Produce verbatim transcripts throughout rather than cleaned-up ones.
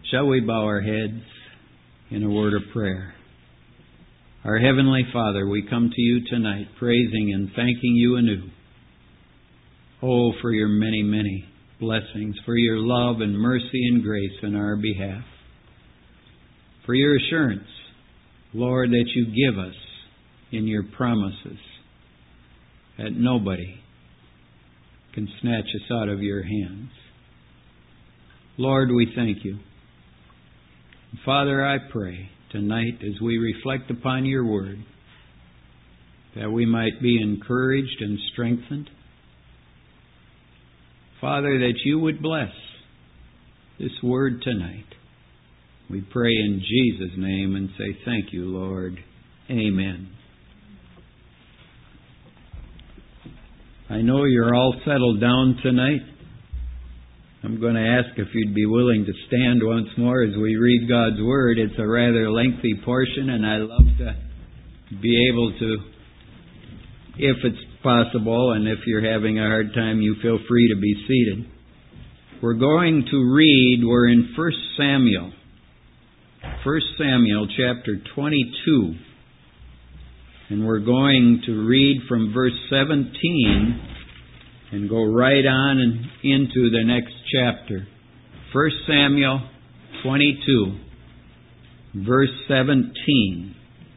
Shall we bow our heads in a word of prayer? Our Heavenly Father, we come to you tonight praising and thanking you anew. Oh, for your many, many blessings, for your love and mercy and grace in our behalf. For your assurance, Lord, that you give us in your promises, that nobody can snatch us out of your hands. Lord, we thank you. Father, I pray tonight as we reflect upon your word that we might be encouraged and strengthened. Father, that you would bless this word tonight. We pray in Jesus' name and say thank you, Lord. Amen. I know you're all settled down tonight. I'm going to ask if you'd be willing to stand once more as we read God's Word. It's a rather lengthy portion, and I love to be able to, if it's possible, and if you're having a hard time, you feel free to be seated. We're going to read, we're in First Samuel. First Samuel chapter twenty-two. And we're going to read from verse seventeen and go right on and into the next chapter. First Samuel twenty-two, verse seventeen.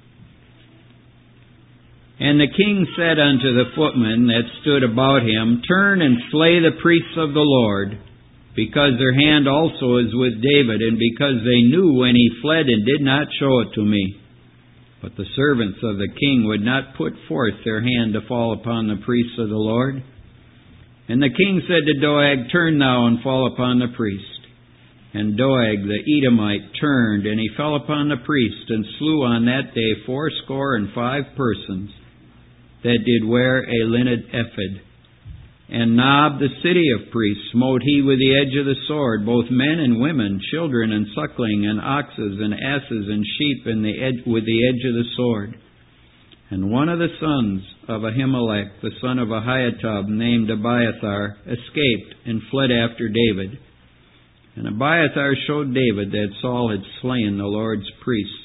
And the king said unto the footmen that stood about him, Turn and slay the priests of the Lord, because their hand also is with David, and because they knew when he fled and did not show it to me. But the servants of the king would not put forth their hand to fall upon the priests of the Lord. And the king said to Doeg, Turn thou and fall upon the priest. And Doeg the Edomite turned, and he fell upon the priest, and slew on that day fourscore and five persons that did wear a linen ephod. And Nob the city of priests smote he with the edge of the sword, both men and women, children and suckling, and oxes and asses and sheep in the edge, with the edge of the sword. And one of the sons of Ahimelech, the son of Ahitub, named Abiathar, escaped and fled after David. And Abiathar showed David that Saul had slain the Lord's priests.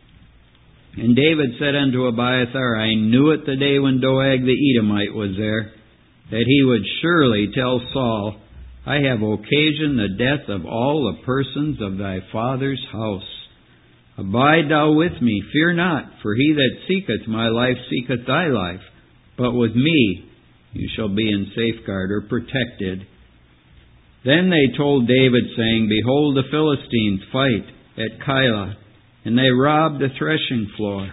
And David said unto Abiathar, I knew it the day when Doeg the Edomite was there, that he would surely tell Saul, I have occasioned the death of all the persons of thy father's house. Abide thou with me, fear not, for he that seeketh my life seeketh thy life. But with me you shall be in safeguard or protected. Then they told David, saying, Behold, the Philistines fight at Keilah, and they rob the threshing floor.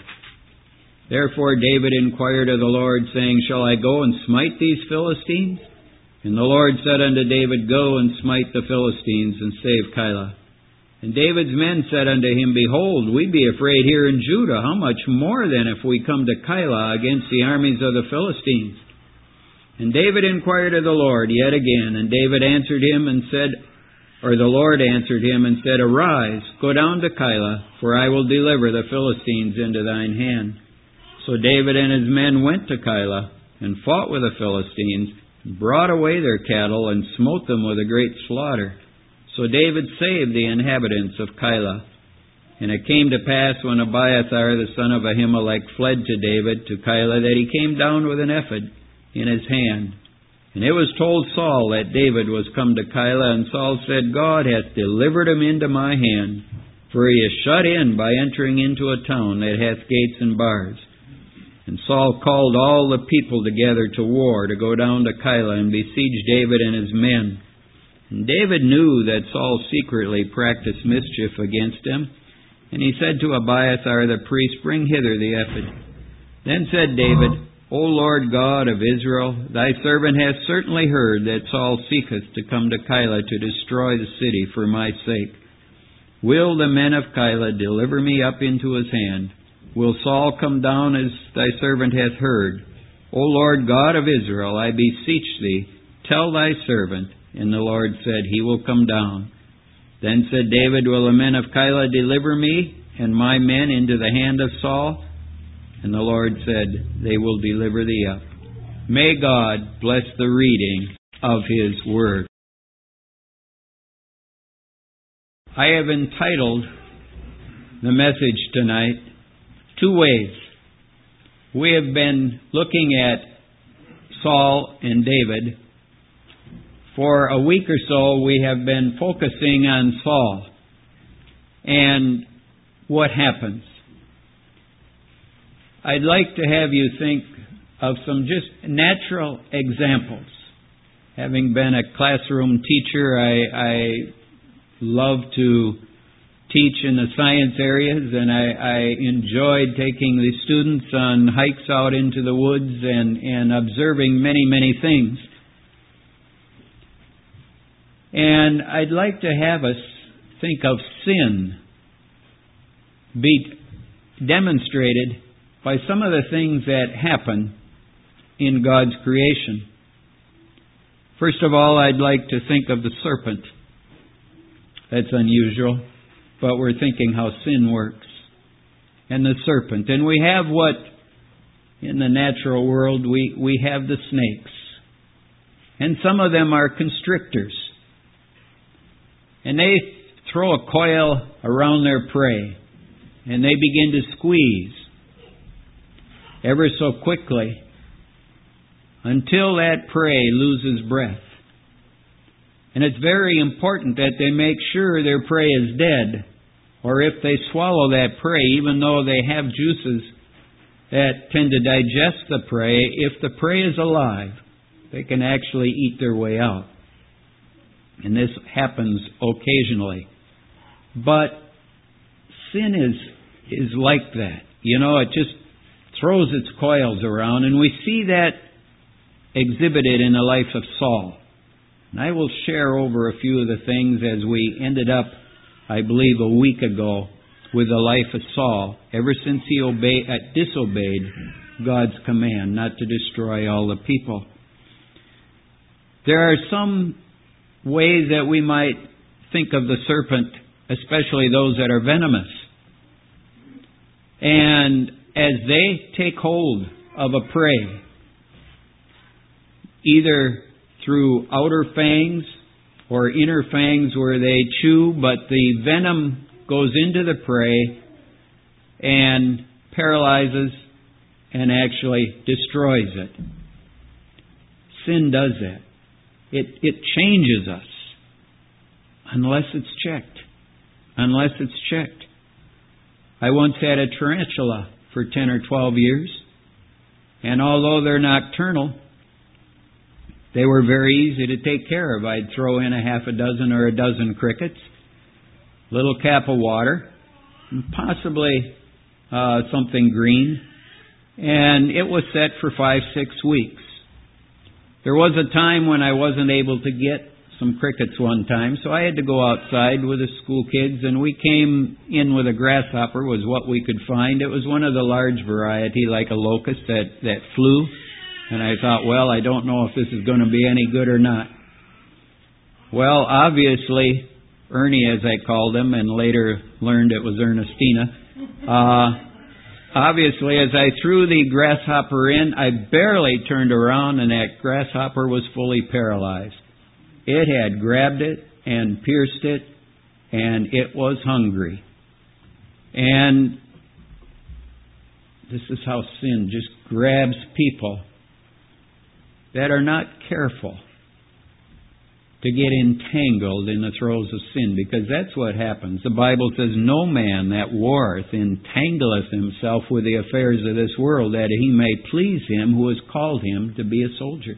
Therefore David inquired of the Lord, saying, Shall I go and smite these Philistines? And the Lord said unto David, Go and smite the Philistines, and save Keilah. And David's men said unto him, Behold, we be afraid here in Judah. How much more then if we come to Keilah against the armies of the Philistines? And David inquired of the Lord yet again. And David answered him and said, or the Lord answered him and said, Arise, go down to Keilah, for I will deliver the Philistines into thine hand. So David and his men went to Keilah, and fought with the Philistines, and brought away their cattle, and smote them with a great slaughter. So David saved the inhabitants of Keilah. And it came to pass, when Abiathar the son of Ahimelech fled to David to Keilah, that he came down with an ephod in his hand. And it was told Saul that David was come to Keilah, and Saul said, God hath delivered him into my hand, for he is shut in by entering into a town that hath gates and bars. And Saul called all the people together to war, to go down to Keilah and besiege David and his men. And David knew that Saul secretly practiced mischief against him. And he said to Abiathar the priest, Bring hither the ephod. Then said David, O Lord God of Israel, thy servant hath certainly heard that Saul seeketh to come to Keilah to destroy the city for my sake. Will the men of Keilah deliver me up into his hand? Will Saul come down as thy servant hath heard? O Lord God of Israel, I beseech thee, tell thy servant. And the Lord said, He will come down. Then said David, Will the men of Keilah deliver me and my men into the hand of Saul? And the Lord said, They will deliver thee up. May God bless the reading of His Word. I have entitled the message tonight, Two Ways. We have been looking at Saul and David. For a week or so, we have been focusing on Saul and what happens. I'd like to have you think of some just natural examples. Having been a classroom teacher, I, I love to teach in the science areas, and I, I enjoyed taking the students on hikes out into the woods and, and observing many, many things. And I'd like to have us think of sin be demonstrated by some of the things that happen in God's creation. First of all, I'd like to think of the serpent. That's unusual, but we're thinking how sin works. And the serpent. And we have what, in the natural world, we, we have the snakes. And some of them are constrictors. And they throw a coil around their prey. And they begin to squeeze ever so quickly until that prey loses breath. And it's very important that they make sure their prey is dead, or if they swallow that prey, even though they have juices that tend to digest the prey, if the prey is alive, they can actually eat their way out. And this happens occasionally. But sin is is like that. You know, it just throws its coils around, and we see that exhibited in the life of Saul. And I will share over a few of the things as we ended up, I believe, a week ago with the life of Saul, ever since he obeyed, uh, disobeyed God's command not to destroy all the people. There are some ways that we might think of the serpent, especially those that are venomous. And as they take hold of a prey, either through outer fangs or inner fangs where they chew, but the venom goes into the prey and paralyzes and actually destroys it. Sin does that. It, it changes us unless it's checked. Unless it's checked. I once had a tarantula for ten or twelve years, and although they're nocturnal, they were very easy to take care of. I'd throw in a half a dozen or a dozen crickets, little cap of water, and possibly uh, something green, and it was set for five, six weeks. There was a time when I wasn't able to get some crickets one time, so I had to go outside with the school kids, and we came in with a grasshopper, was what we could find. It was one of the large variety, like a locust that, that flew. And I thought, well, I don't know if this is going to be any good or not. Well, obviously, Ernie, as I called him, and later learned it was Ernestina, uh, obviously, as I threw the grasshopper in, I barely turned around, and that grasshopper was fully paralyzed. It had grabbed it and pierced it, and it was hungry. And this is how sin just grabs people that are not careful to get entangled in the throes of sin, because that's what happens. The Bible says, no man that warreth entangleth himself with the affairs of this world, that he may please him who has called him to be a soldier.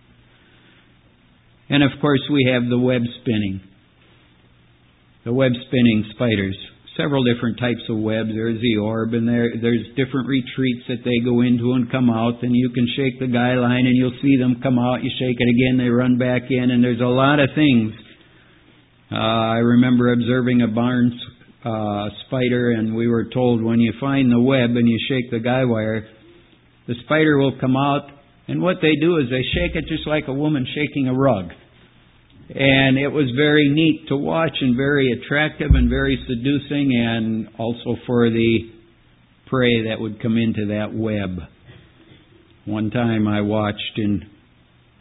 And of course we have the web spinning. The web spinning spiders. Several different types of webs. There's the orb, and there, there's different retreats that they go into and come out, and you can shake the guy line and you'll see them come out. You shake it again, they run back in, and there's a lot of things. Uh, I remember observing a barn uh, spider, and we were told when you find the web and you shake the guy wire, the spider will come out, and what they do is they shake it just like a woman shaking a rug. And it was very neat to watch and very attractive and very seducing, and also for the prey that would come into that web. One time I watched in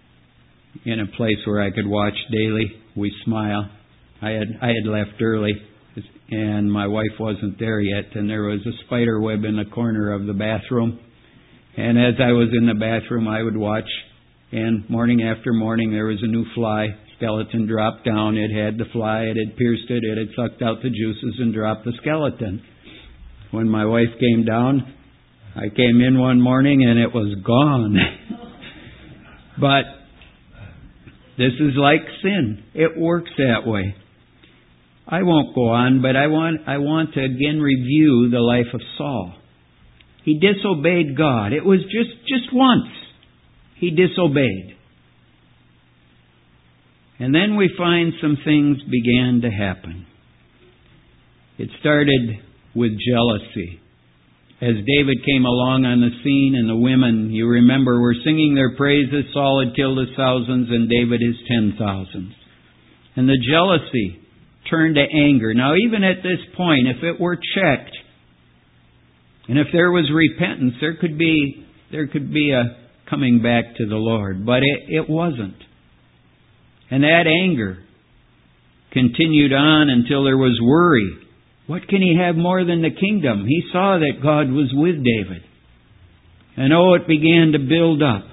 in a place where I could watch daily. We Smile. I had I had left early. and my wife wasn't there yet, and there was a spider web in the corner of the bathroom. And as I was in the bathroom, I would watch, and morning after morning there was a new fly. Skeleton dropped down. It had the fly. It had pierced it. It had sucked out the juices and dropped the skeleton. When my wife came down, I came in one morning and it was gone. But this is like sin. It works that way. I won't go on, but I want I want to again review the life of Saul. He disobeyed God. It was just, just once he disobeyed. And then we find some things began to happen. It started with jealousy. As David came along on the scene, and the women, you remember, were singing their praises. Saul had killed his thousands and David his ten thousands. And the jealousy turned to anger. Now, even at this point, if it were checked, and if there was repentance, there could be there could be a coming back to the Lord. But it, it wasn't. And that anger continued on until there was worry. What can he have more than the kingdom? He saw that God was with David. And oh, it began to build up.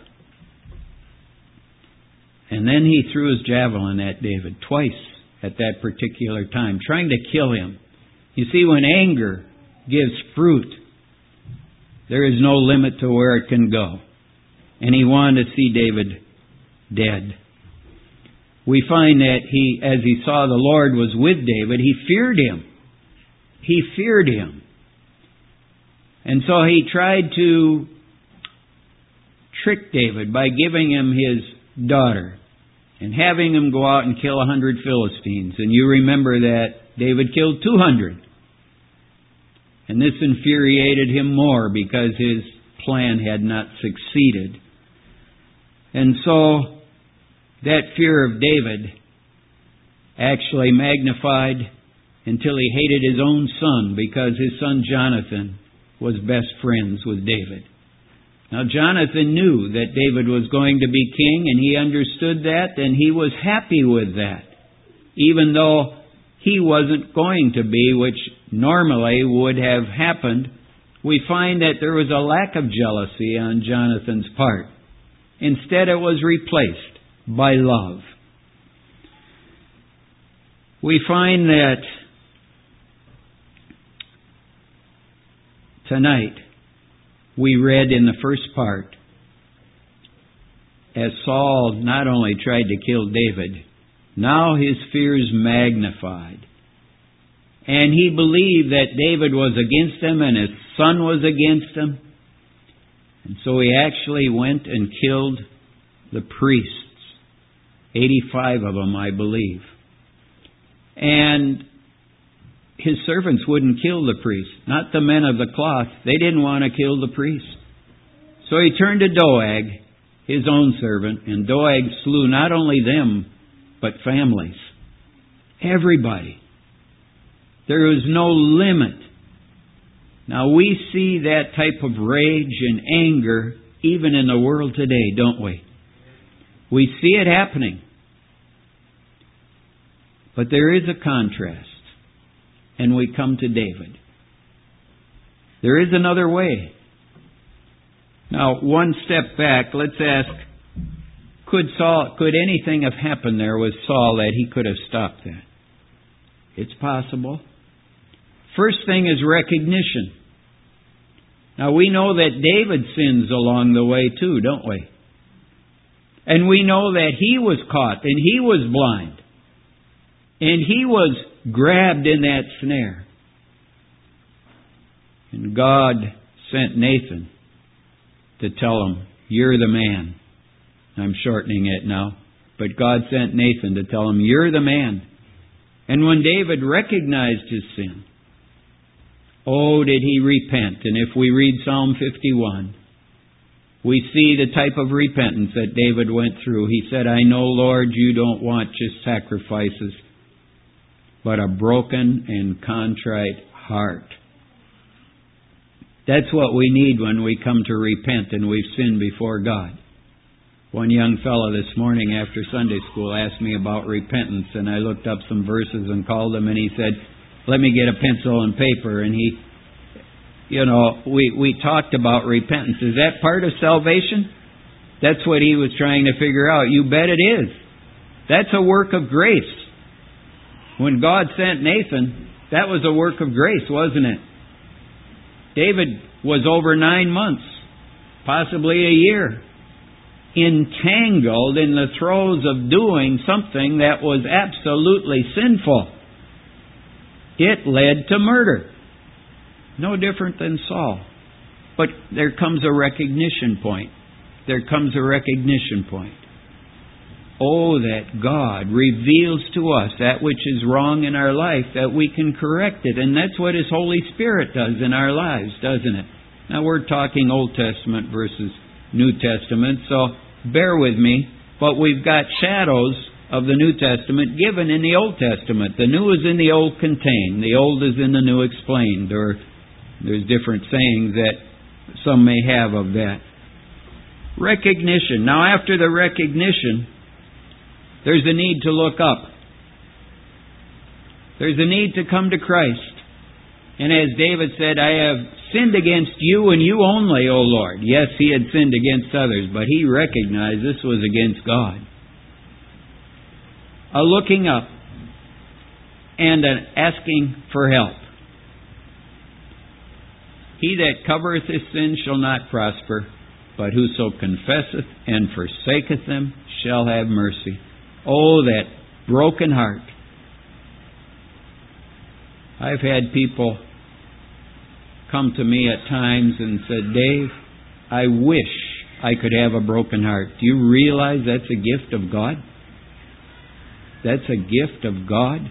And then he threw his javelin at David twice at that particular time, trying to kill him. You see, when anger gives fruit, there is no limit to where it can go. And he wanted to see David dead. We find that he, as he saw the Lord was with David, he feared him. He feared him. And so he tried to trick David by giving him his daughter and having him go out and kill a hundred Philistines. And you remember that David killed two hundred. And this infuriated him more because his plan had not succeeded. And so that fear of David actually magnified until he hated his own son because his son Jonathan was best friends with David. Now Jonathan knew that David was going to be king, and he understood that, and he was happy with that, even though he wasn't going to be, which normally would have happened. We find that there was a lack of jealousy on Jonathan's part. Instead, it was replaced by love. We find that tonight we read in the first part, as Saul not only tried to kill David, now his fears magnified. And he believed that David was against him and his son was against him. And so he actually went and killed the priests. eighty-five of them, I believe. And his servants wouldn't kill the priests, not the men of the cloth. They didn't want to kill the priests. So he turned to Doeg, his own servant, and Doeg slew not only them, but families. Everybody. There was no limit. Now we see that type of rage and anger even in the world today, don't we? We see it happening. But there is a contrast. And we come to David. There is another way. Now, one step back, let's ask, could Saul, could anything have happened there with Saul that he could have stopped that? It's possible. First thing is recognition. Now, we know that David sins along the way too, don't we? And we know that he was caught and he was blind. And he was grabbed in that snare. And God sent Nathan to tell him, you're the man. I'm shortening it now. But God sent Nathan to tell him, you're the man. And when David recognized his sin, oh, did he repent. And if we read Psalm fifty-one, we see the type of repentance that David went through. He said, I know, Lord, you don't want just sacrifices, but a broken and contrite heart. That's what we need when we come to repent and we've sinned before God. One young fellow this morning after Sunday school asked me about repentance, and I looked up some verses and called him, and he said, let me get a pencil and paper. And he, you know, we, we talked about repentance. Is that part of salvation? That's what he was trying to figure out. You bet it is. That's a work of grace. When God sent Nathan, that was a work of grace, wasn't it? David was over nine months, possibly a year, entangled in the throes of doing something that was absolutely sinful. It led to murder. No different than Saul. But there comes a recognition point. There comes a recognition point. Oh, that God reveals to us that which is wrong in our life, that we can correct it. And that's what His Holy Spirit does in our lives, doesn't it? Now, we're talking Old Testament versus New Testament, so bear with me. But we've got shadows of the New Testament given in the Old Testament. The New is in the Old contained. The Old is in the New explained. Or there's different sayings that some may have of that. Recognition. Now, after the recognition, there's a need to look up. There's a need to come to Christ. And as David said, I have sinned against you and you only, O Lord. Yes, he had sinned against others, but he recognized this was against God. A looking up and an asking for help. He that covereth his sin shall not prosper, but whoso confesseth and forsaketh them shall have mercy. Oh, that broken heart. I've had people come to me at times and said, Dave, I wish I could have a broken heart. Do you realize that's a gift of God? That's a gift of God.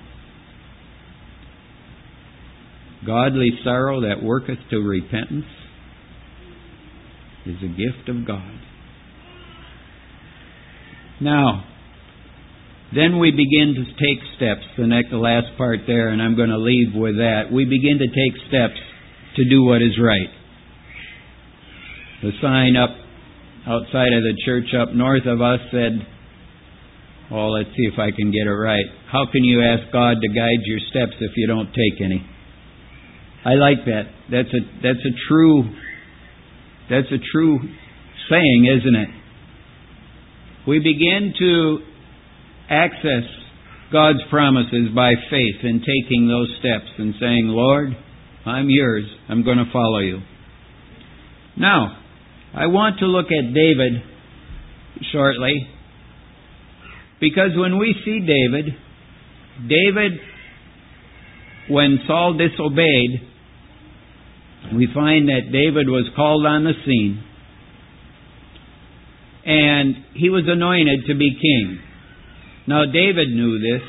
Godly sorrow that worketh to repentance is a gift of God. Now, then we begin to take steps. The next, the last part there, and I'm going to leave with that. We begin to take steps to do what is right. The sign up outside of the church up north of us said, well, let's see if I can get it right. How can you ask God to guide your steps if you don't take any? I like that. That's a that's a true that's a true saying, isn't it? We begin to access God's promises by faith in taking those steps and saying, Lord, I'm yours. I'm going to follow you. Now, I want to look at David shortly, because when we see David, David, when Saul disobeyed, we find that David was called on the scene, and he was anointed to be king. Now, David knew this.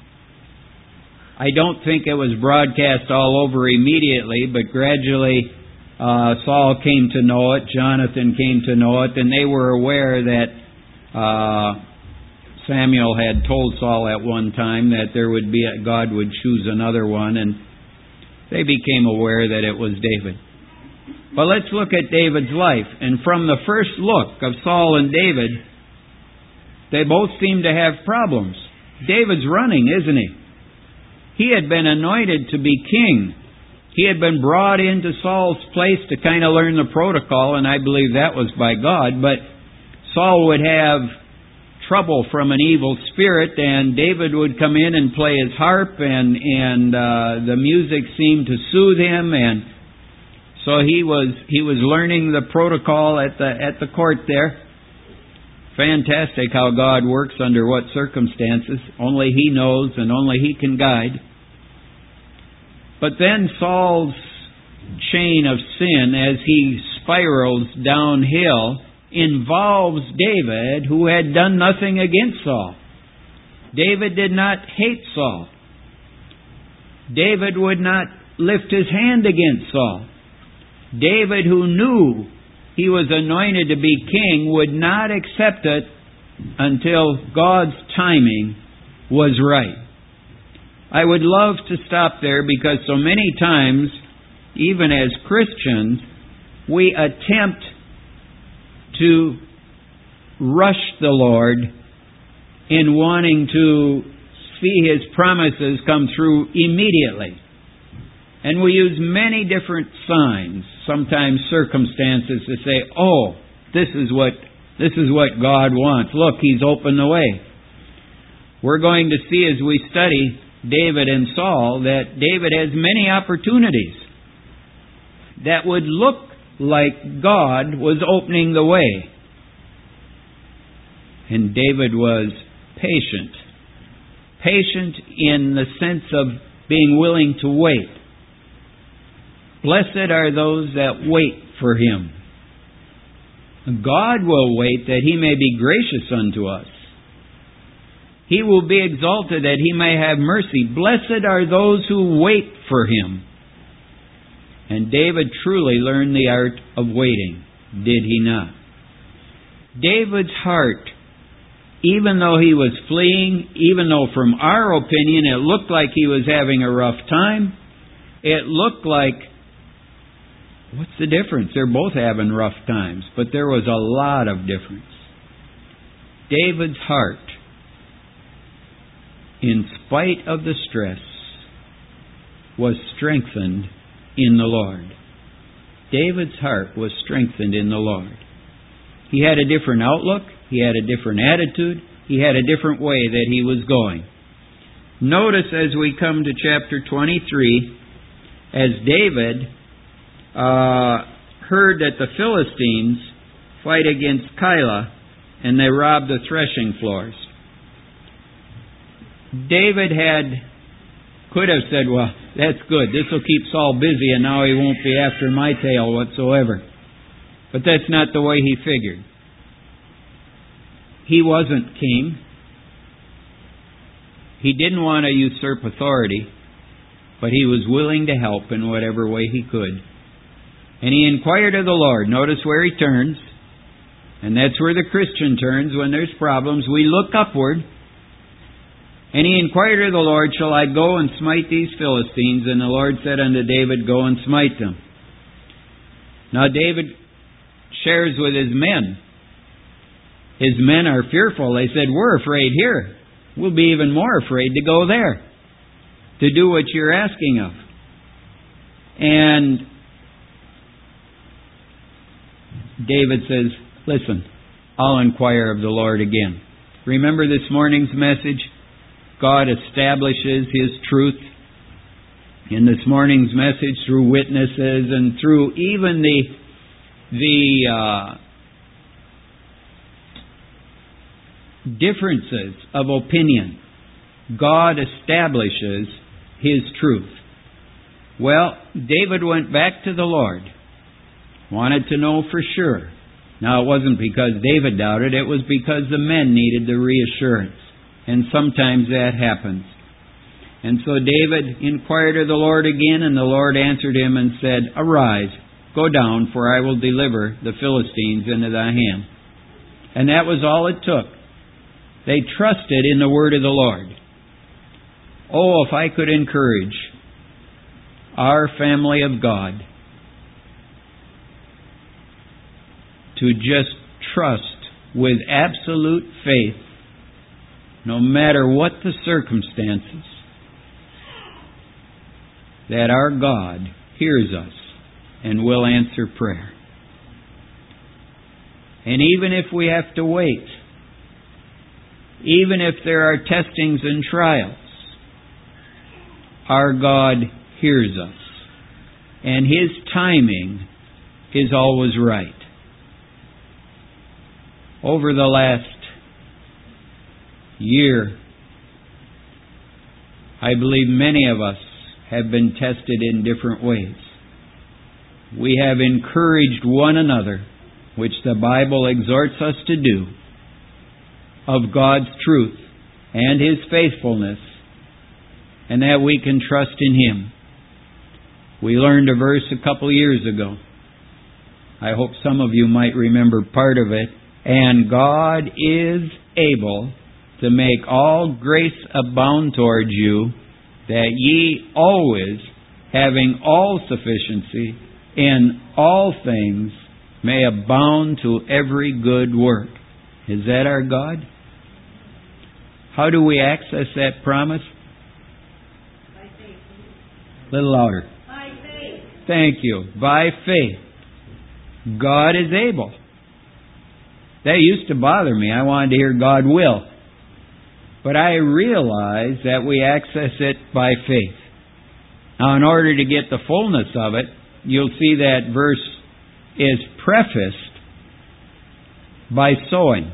I don't think it was broadcast all over immediately, but gradually uh, Saul came to know it, Jonathan came to know it, and they were aware that uh, Samuel had told Saul at one time that there would be a, God would choose another one, and they became aware that it was David. But let's look at David's life. And from the first look of Saul and David, they both seem to have problems. David's running, isn't he? He had been anointed to be king. He had been brought into Saul's place to kind of learn the protocol, and I believe that was by God. But Saul would have trouble from an evil spirit, and David would come in and play his harp, and and uh, the music seemed to soothe him, and so he was he was learning the protocol at the at the court there. Fantastic how God works under what circumstances. Only He knows and only He can guide. But then Saul's chain of sin, as he spirals downhill, involves David, who had done nothing against Saul. David did not hate Saul. David would not lift his hand against Saul. David, who knew he was anointed to be king, would not accept it until God's timing was right. I would love to stop there, because so many times, even as Christians, we attempt to rush the Lord in wanting to see His promises come through immediately. And we use many different signs, sometimes circumstances, to say, oh, this is what this is what God wants. Look, He's opened the way. We're going to see as we study David and Saul that David has many opportunities that would look like God was opening the way. And David was patient. Patient in the sense of being willing to wait. Blessed are those that wait for Him. God will wait that He may be gracious unto us. He will be exalted that He may have mercy. Blessed are those who wait for Him. And David truly learned the art of waiting, did he not? David's heart, even though he was fleeing, even though from our opinion it looked like he was having a rough time, it looked like, what's the difference? They're both having rough times, but there was a lot of difference. David's heart, in spite of the stress, was strengthened in the Lord. David's heart was strengthened in the Lord. He had a different outlook. He had a different attitude. He had a different way that he was going. Notice as we come to chapter twenty-three, as David uh, heard that the Philistines fight against Keilah and they robbed the threshing floors. David had could have said, well, that's good. This will keep Saul busy and now he won't be after my tail whatsoever. But that's not the way he figured. He wasn't king. He didn't want to usurp authority, but he was willing to help in whatever way he could. And he inquired of the Lord. Notice where he turns. And that's where the Christian turns when there's problems. We look upward. And he inquired of the Lord, shall I go and smite these Philistines? And the Lord said unto David, go and smite them. Now David shares with his men. His men are fearful. They said, we're afraid here. We'll be even more afraid to go there, to do what you're asking of. And David says, listen, I'll inquire of the Lord again. Remember this morning's message? God establishes His truth in this morning's message through witnesses and through even the the uh, differences of opinion. God establishes His truth. Well, David went back to the Lord, wanted to know for sure. Now, it wasn't because David doubted, it was because the men needed the reassurance. And sometimes that happens. And so David inquired of the Lord again, and the Lord answered him and said, arise, go down, for I will deliver the Philistines into thy hand. And that was all it took. They trusted in the word of the Lord. Oh, if I could encourage our family of God to just trust with absolute faith, no matter what the circumstances, that our God hears us and will answer prayer. And even if we have to wait, even if there are testings and trials, our God hears us. And His timing is always right. Over the last year, I believe many of us have been tested in different ways. We have encouraged one another, which the Bible exhorts us to do, of God's truth and His faithfulness, and that we can trust in Him. We learned a verse a couple years ago. I hope some of you might remember part of it. And God is able to make all grace abound towards you, that ye always, having all sufficiency in all things, may abound to every good work. Is that our God? How do we access that promise? By faith. A little louder. By Thank you. By faith. God is able. That used to bother me. I wanted to hear God will. But I realize that we access it by faith. Now, in order to get the fullness of it, you'll see that verse is prefaced by sowing.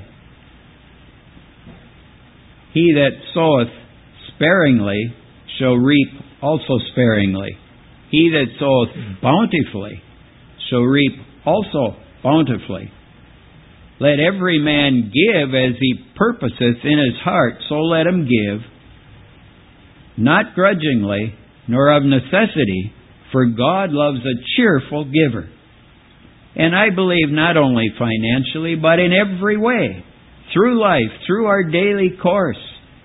He that soweth sparingly shall reap also sparingly. He that soweth bountifully shall reap also bountifully. Let every man give as he purposeth in his heart, so let him give, not grudgingly, nor of necessity, for God loves a cheerful giver. And I believe not only financially, but in every way, through life, through our daily course,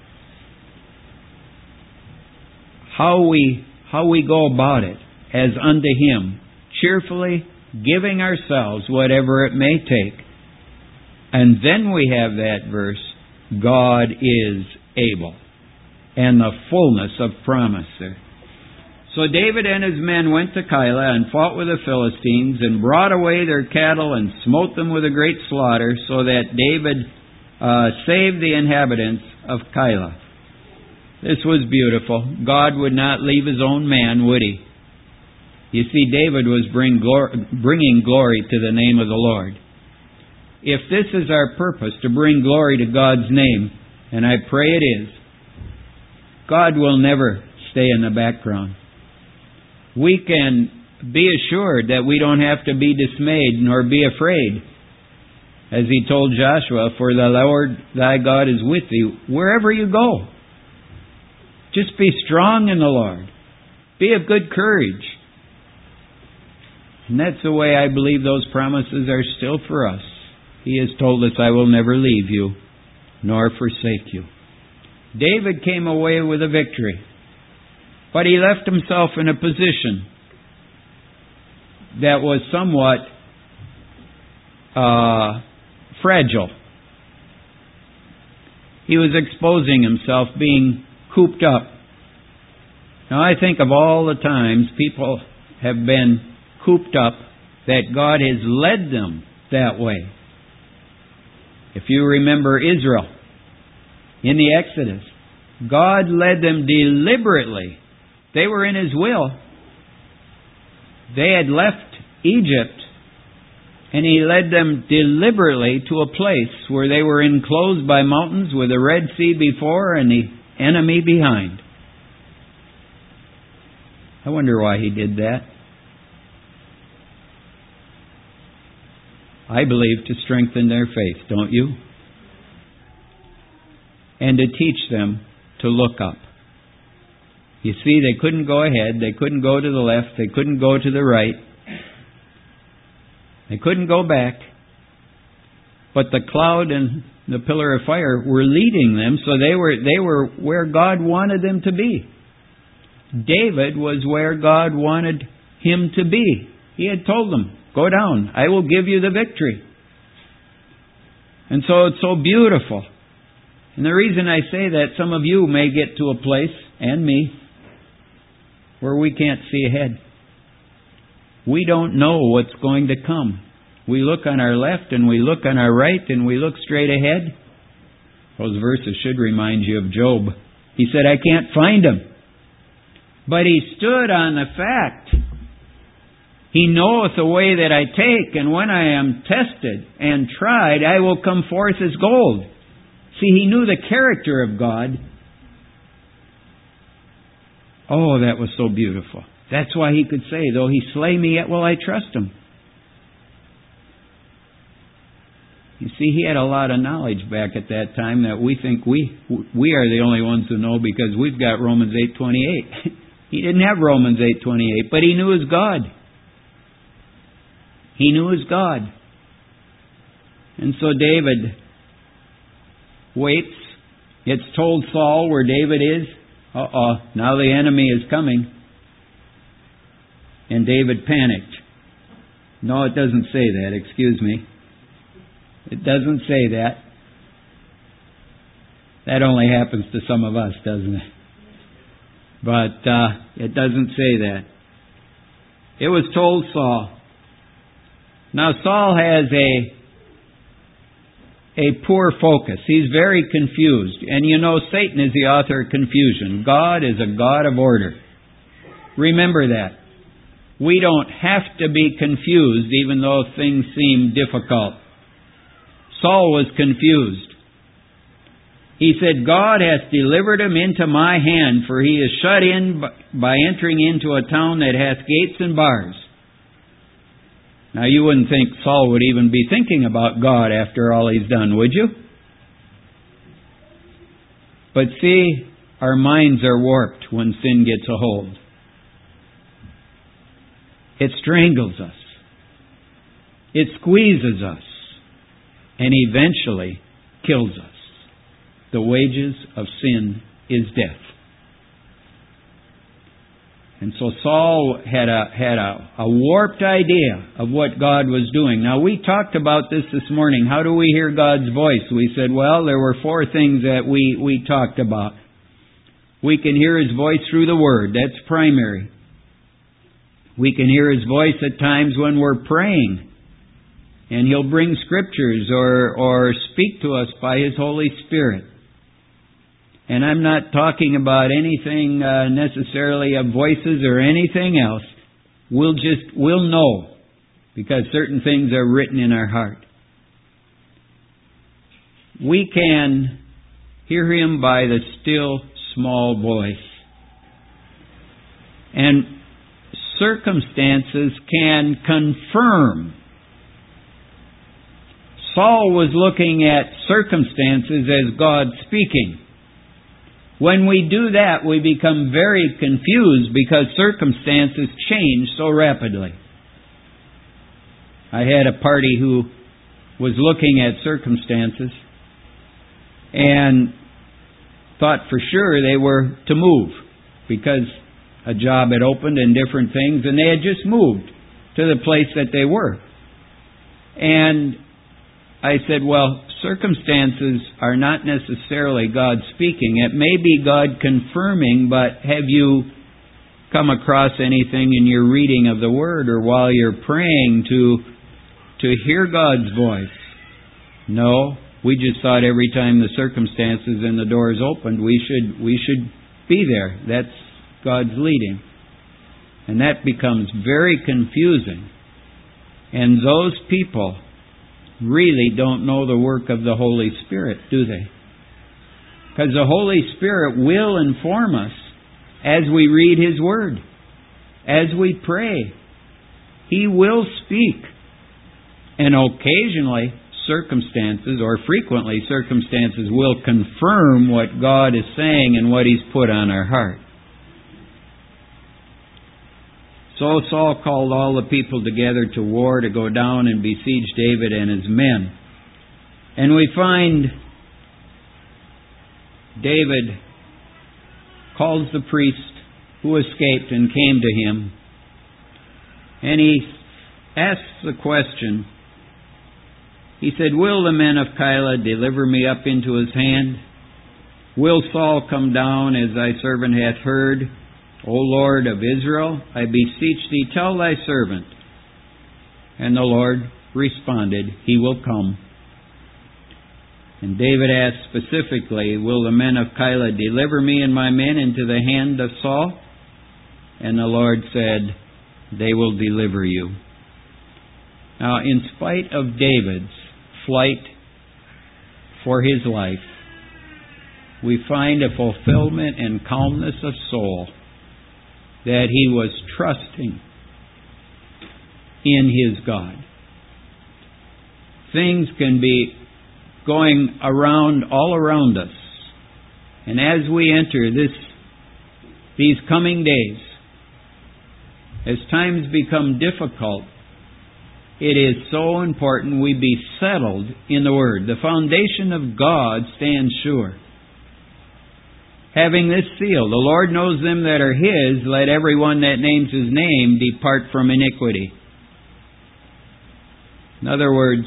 how we how we go about it as unto Him, cheerfully giving ourselves whatever it may take. And then we have that verse, God is able, and the fullness of promise there. So David and his men went to Keilah and fought with the Philistines and brought away their cattle and smote them with a great slaughter, so that David uh, saved the inhabitants of Keilah. This was beautiful. God would not leave His own man, would He? You see, David was bring glor- bringing glory to the name of the Lord. If this is our purpose, to bring glory to God's name, and I pray it is, God will never stay in the background. We can be assured that we don't have to be dismayed nor be afraid. As He told Joshua, for the Lord thy God is with thee wherever you go. Just be strong in the Lord. Be of good courage. And that's the way I believe those promises are still for us. He has told us, I will never leave you, nor forsake you. David came away with a victory. But he left himself in a position that was somewhat uh, fragile. He was exposing himself, being cooped up. Now I think of all the times people have been cooped up that God has led them that way. If you remember Israel in the Exodus, God led them deliberately. They were in His will. They had left Egypt, and He led them deliberately to a place where they were enclosed by mountains with the Red Sea before and the enemy behind. I wonder why He did that. I believe to strengthen their faith, don't you? And to teach them to look up. You see, they couldn't go ahead, they couldn't go to the left, they couldn't go to the right. They couldn't go back. But the cloud and the pillar of fire were leading them, so they were they were where God wanted them to be. David was where God wanted him to be. He had told them, go down, I will give you the victory. And so it's so beautiful. And the reason I say that, some of you may get to a place, and me, where we can't see ahead. We don't know what's going to come. We look on our left and we look on our right and we look straight ahead. Those verses should remind you of Job. He said, I can't find him. But he stood on the fact, He knoweth the way that I take, and when I am tested and tried, I will come forth as gold. See, he knew the character of God. Oh, that was so beautiful. That's why he could say, though He slay me, yet will I trust Him. You see, he had a lot of knowledge back at that time that we think we we are the only ones who know because we've got Romans eight twenty-eight. He didn't have Romans eight twenty-eight, but he knew his God. He knew his God. And so David waits. It's told Saul where David is. Uh-oh, now the enemy is coming. And David panicked. No, it doesn't say that. Excuse me. It doesn't say that. That only happens to some of us, doesn't it? But uh, it doesn't say that. It was told Saul. Now Saul has a a poor focus. He's very confused. And you know, Satan is the author of confusion. God is a God of order. Remember that. We don't have to be confused even though things seem difficult. Saul was confused. He said, God hath delivered him into my hand, for he is shut in by entering into a town that hath gates and bars. Now you wouldn't think Saul would even be thinking about God after all he's done, would you? But see, our minds are warped when sin gets a hold. It strangles us. It squeezes us. And eventually kills us. The wages of sin is death. And so Saul had a had a, a warped idea of what God was doing. Now we talked about this this morning. How do we hear God's voice? We said, well, there were four things that we, we talked about. We can hear His voice through the Word. That's primary. We can hear His voice at times when we're praying. And He'll bring scriptures or, or speak to us by His Holy Spirit. And I'm not talking about anything uh, necessarily of voices or anything else. We'll just, we'll know. Because certain things are written in our heart. We can hear Him by the still small voice. And circumstances can confirm. Saul was looking at circumstances as God speaking. When we do that, we become very confused because circumstances change so rapidly. I had a party who was looking at circumstances and thought for sure they were to move because a job had opened and different things, and they had just moved to the place that they were. And I said, well, circumstances are not necessarily God speaking. It may be God confirming, but have you come across anything in your reading of the Word or while you're praying to to hear God's voice? No. We just thought every time the circumstances and the doors opened, we should we should be there. That's God's leading. And that becomes very confusing. And those people really don't know the work of the Holy Spirit, do they? Because the Holy Spirit will inform us as we read His Word, as we pray. He will speak. And occasionally, circumstances, or frequently circumstances, will confirm what God is saying and what He's put on our heart. So Saul called all the people together to war to go down and besiege David and his men. And we find David calls the priest who escaped and came to him. And he asks the question. He said, will the men of Keilah deliver me up into his hand? Will Saul come down as thy servant hath heard? O Lord of Israel, I beseech thee, tell thy servant. And the Lord responded, He will come. And David asked specifically, will the men of Keilah deliver me and my men into the hand of Saul? And the Lord said, they will deliver you. Now, in spite of David's flight for his life, we find a fulfillment and calmness of soul that he was trusting in his God. Things can be going around all around us. And as we enter this, these coming days, as times become difficult, it is so important we be settled in the Word. The foundation of God stands sure. Having this seal, the Lord knows them that are His, let everyone that names His name depart from iniquity. In other words,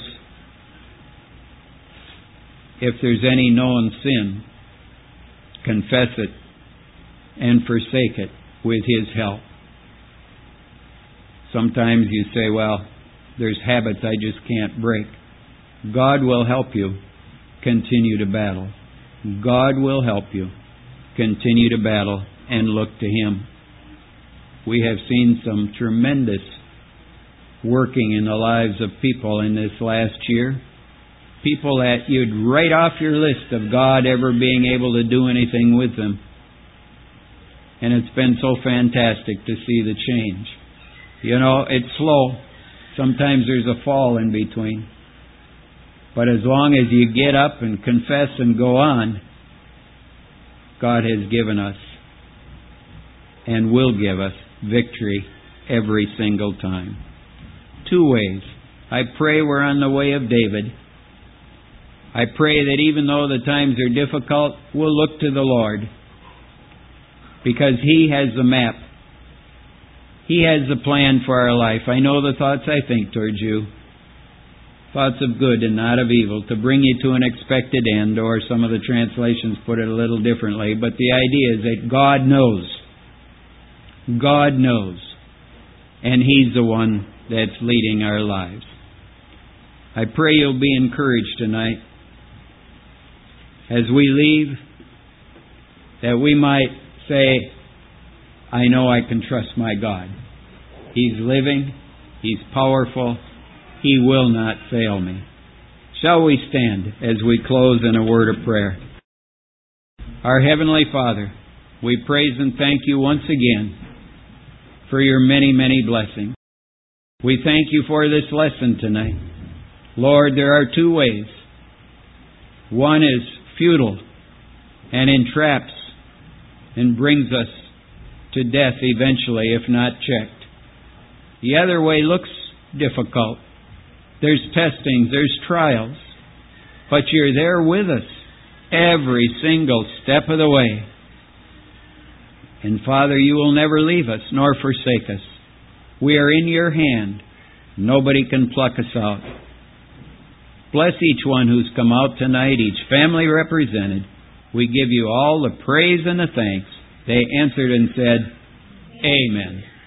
if there's any known sin, confess it and forsake it with His help. Sometimes you say, well, there's habits I just can't break. God will help you continue to battle. God will help you continue to battle and look to Him. We have seen some tremendous working in the lives of people in this last year. People that you'd write off your list of God ever being able to do anything with them. And it's been so fantastic to see the change. You know, it's slow. Sometimes there's a fall in between. But as long as you get up and confess and go on, God has given us and will give us victory every single time. Two ways. I pray we're on the way of David. I pray that even though the times are difficult, we'll look to the Lord, because He has the map. He has the plan for our life. I know the thoughts I think towards you, thoughts of good and not of evil, to bring you to an expected end, or some of the translations put it a little differently, but the idea is that God knows. God knows. And He's the one that's leading our lives. I pray you'll be encouraged tonight as we leave, that we might say, I know I can trust my God. He's living. He's powerful. He will not fail me. Shall we stand as we close in a word of prayer? Our Heavenly Father, we praise and thank You once again for Your many, many blessings. We thank You for this lesson tonight. Lord, there are two ways. One is futile and entraps and brings us to death eventually if not checked. The other way looks difficult. There's testings, there's trials, but You're there with us every single step of the way. And Father, You will never leave us nor forsake us. We are in Your hand. Nobody can pluck us out. Bless each one who's come out tonight, each family represented. We give You all the praise and the thanks. They answered and said, Amen.